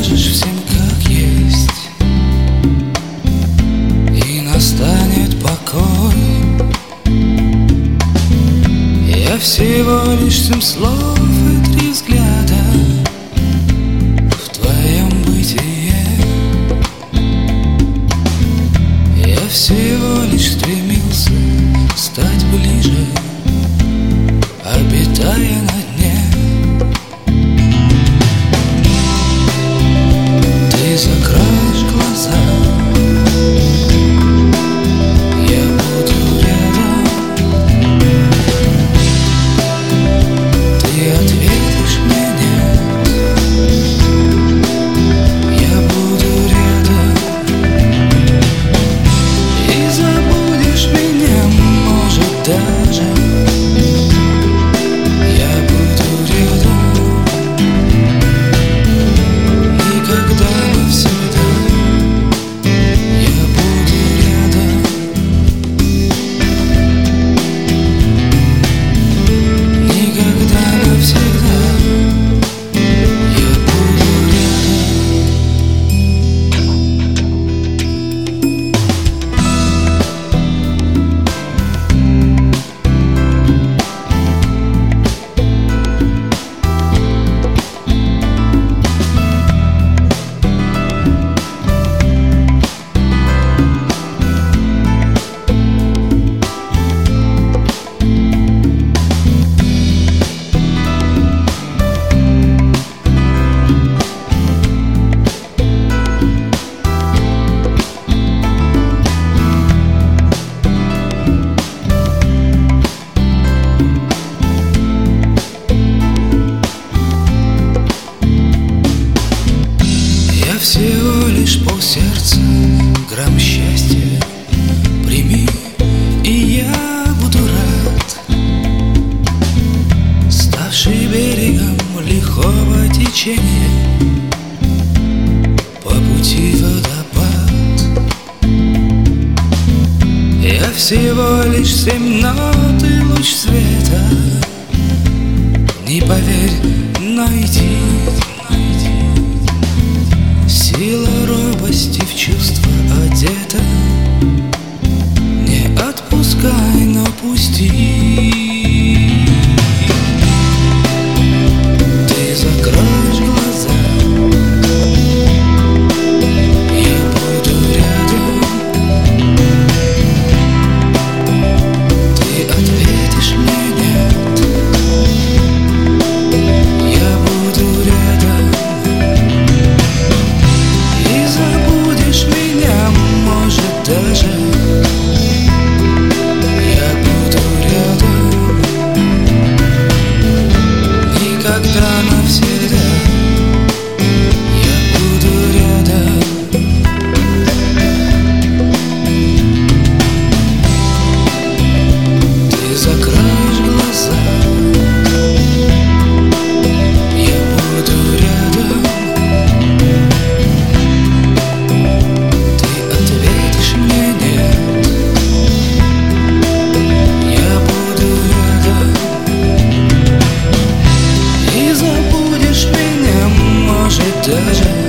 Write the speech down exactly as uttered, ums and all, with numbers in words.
скажешь всем как есть, и настанет покой. Я всего лишь семь слов и три взгляда в твоем бытие. Я всего лишь стремился стать ближе, обитая на дне. Ты закроешь глаза, я буду рядом. Ты ответишь мне нет, я буду рядом. И забудешь меня, может, даже. Всего лишь полсердца, грамм счастья прими, и я буду рад, ставший берегом лихого течения, по пути водопад. Я всего лишь семь нот и луч света, не поверь, найди. Сила робости в чувства одета, не отпускай, но пусти. Ты закроешь глаза, я буду рядом. Ты ответишь мне нет, я буду рядом. Даже я буду рядом, никогда навсегда я буду рядом. Ты закроешь глаза, я буду рядом. Даже